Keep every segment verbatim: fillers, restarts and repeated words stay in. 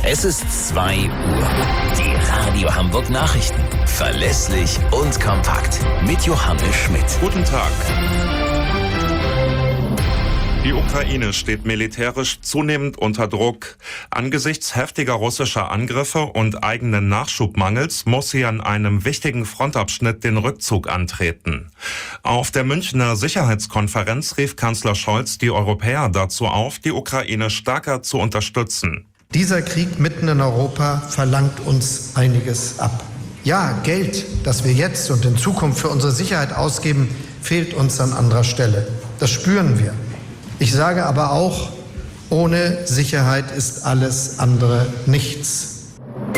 Es ist zwei Uhr. Die Radio Hamburg Nachrichten. Verlässlich und kompakt. Mit Johannes Schmidt. Guten Tag. Die Ukraine steht militärisch zunehmend unter Druck. Angesichts heftiger russischer Angriffe und eigenen Nachschubmangels muss sie an einem wichtigen Frontabschnitt den Rückzug antreten. Auf der Münchner Sicherheitskonferenz rief Kanzler Scholz die Europäer dazu auf, die Ukraine stärker zu unterstützen. Dieser Krieg mitten in Europa verlangt uns einiges ab. Ja, Geld, das wir jetzt und in Zukunft für unsere Sicherheit ausgeben, fehlt uns an anderer Stelle. Das spüren wir. Ich sage aber auch, ohne Sicherheit ist alles andere nichts.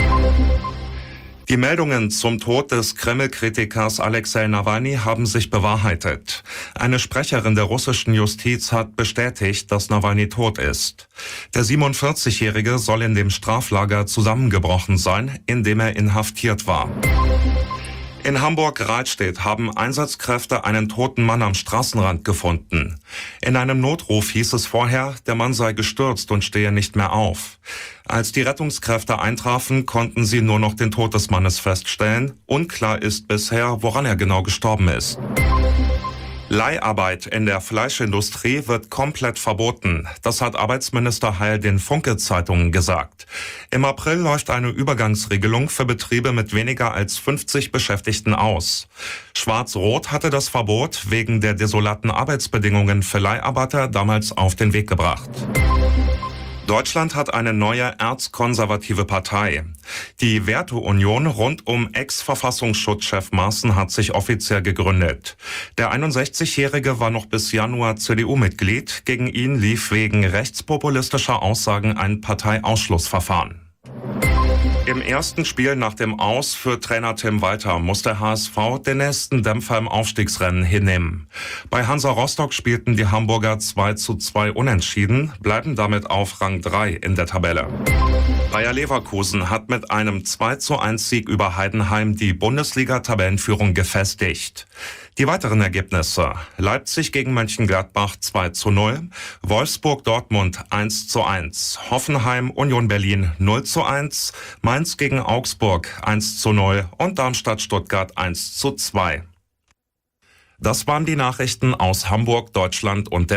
Die Meldungen zum Tod des Kreml-Kritikers Alexei Nawalny haben sich bewahrheitet. Eine Sprecherin der russischen Justiz hat bestätigt, dass Nawalny tot ist. Der siebenundvierzigjährige soll in dem Straflager zusammengebrochen sein, in dem er inhaftiert war. In Hamburg-Rahlstedt haben Einsatzkräfte einen toten Mann am Straßenrand gefunden. In einem Notruf hieß es vorher, der Mann sei gestürzt und stehe nicht mehr auf. Als die Rettungskräfte eintrafen, konnten sie nur noch den Tod des Mannes feststellen. Unklar ist bisher, woran er genau gestorben ist. Leiharbeit in der Fleischindustrie wird komplett verboten. Das hat Arbeitsminister Heil den Funke-Zeitungen gesagt. Im April läuft eine Übergangsregelung für Betriebe mit weniger als fünfzig Beschäftigten aus. Schwarz-Rot hatte das Verbot wegen der desolaten Arbeitsbedingungen für Leiharbeiter damals auf den Weg gebracht. Deutschland hat eine neue erzkonservative Partei. Die Werteunion rund um Ex-Verfassungsschutzchef Maaßen hat sich offiziell gegründet. Der einundsechzigjährige war noch bis Januar C D U-Mitglied. Gegen ihn lief wegen rechtspopulistischer Aussagen ein Parteiausschlussverfahren. Im ersten Spiel nach dem Aus für Trainer Tim Walter muss der H S V den nächsten Dämpfer im Aufstiegsrennen hinnehmen. Bei Hansa Rostock spielten die Hamburger zwei zu zwei unentschieden, bleiben damit auf Rang drei in der Tabelle. Bayer Leverkusen hat mit einem zwei zu eins Sieg über Heidenheim die Bundesliga-Tabellenführung gefestigt. Die weiteren Ergebnisse: Leipzig gegen Mönchengladbach zwei zu null, Wolfsburg-Dortmund eins zu eins, Hoffenheim-Union Berlin null zu eins, Mainz gegen Augsburg eins zu null und Darmstadt-Stuttgart eins zu zwei. Das waren die Nachrichten aus Hamburg, Deutschland und der